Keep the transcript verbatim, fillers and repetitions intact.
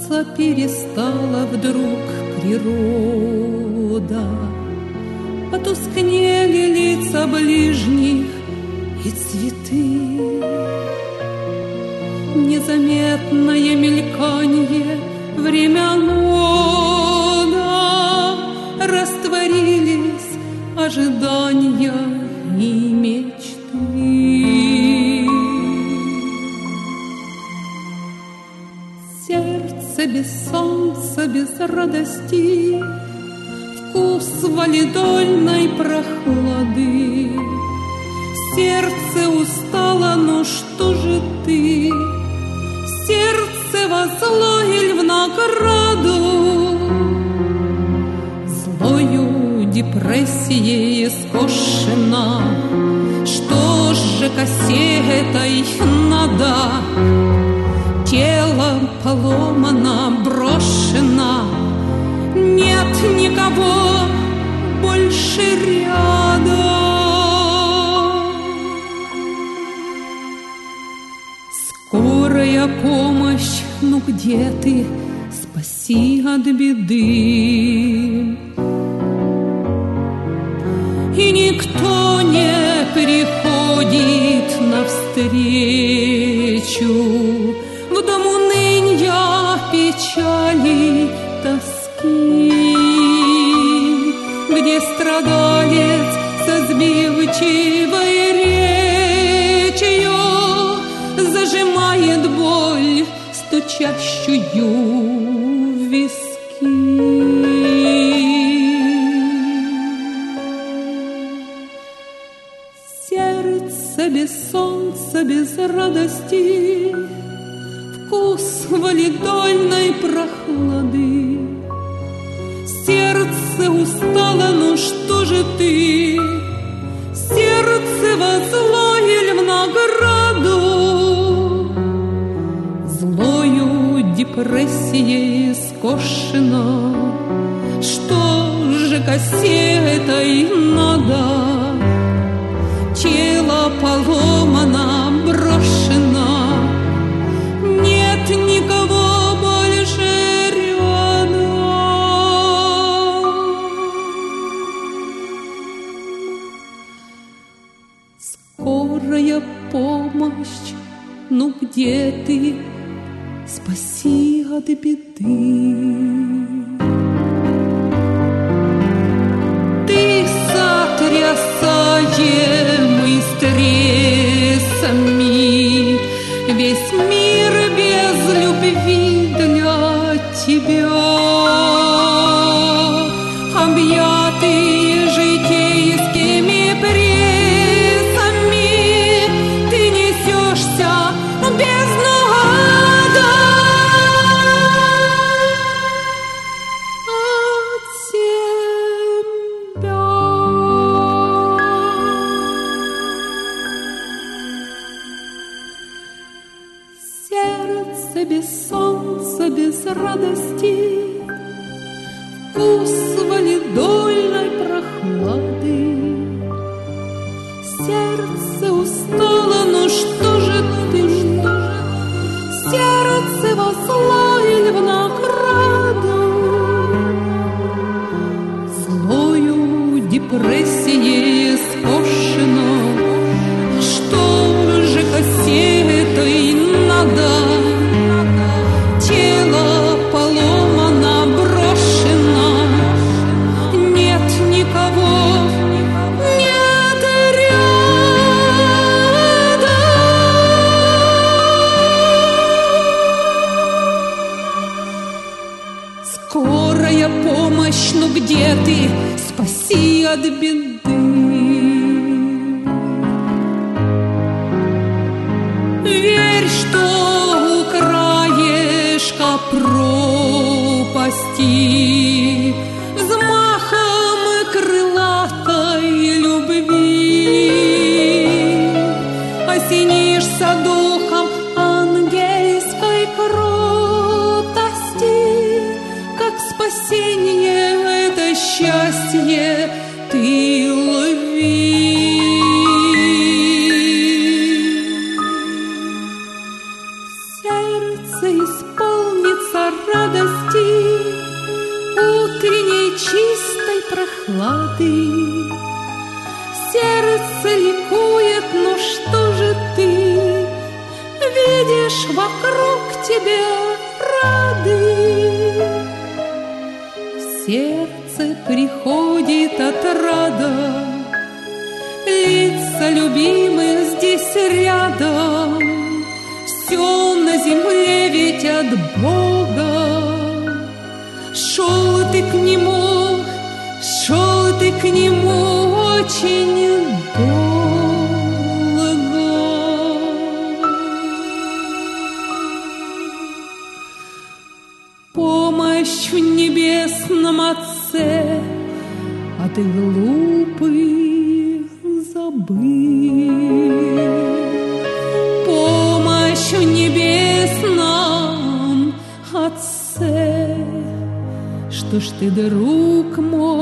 Смеяться перестала вдруг природа, потускнели лица ближних и цветы. Незаметное мельканье времен года, растворились ожидания и мечты. Сердце без солнца, без радости, вкус валидольной прохлады. Сердце устало, но что же ты? Сердце во зло или в награду? Злою депрессией скошена. Что же косе этой надо? Тело поломано, брошено. Нет никого больше рядом. Скорая помощь, ну где ты? Спаси от беды. И никто не приходит навстречу в дом уныния, печали, тоски, где страдалец со сбивчивой речью зажимает боль, стучащую в виски. Сердце без солнца, без радости, вкус валидольной прохлады. Сердце устало, ну что же ты? Сердце во зло или в награду? Злою депрессией скошена. Что же косе этой надо? Тело поломано, брошено. Нет никого больше рядом. Скорая помощь, ну где ты? Спаси от беды. Ты сотрясаемый стрессами, весь мир без любви для тебя, объятый житейскими прессами, ты несешься без нагода от себя. Сердце без солнца, без радости, вкус валидольной прохлады. Сердце устало, но что же ты? Сердце во зло или в награду? Злою депрессией скошено. Что же косе этой надо? Тело поломано, брошено. Нет никого, нет рядом. Скорая помощь, ну где ты? Спаси от беды. Верь, что у краешка пропасти взмахом крылатой любви осенишься духом ангельской кротости, как спасение это счастье ты лови. Сердце исполнится радостью чистой прохлады. Сердце ликует, но что же ты видишь вокруг тебя рады? В сердце приходит отрада, лица любимых здесь рядом. Все на земле ведь от Бога. Шел ты к Нему, шел ты к Нему очень долго. Помощь в небесном Отце, а ты глупый забыл. Помощь в небесном Отце, что ж ты, друг мой,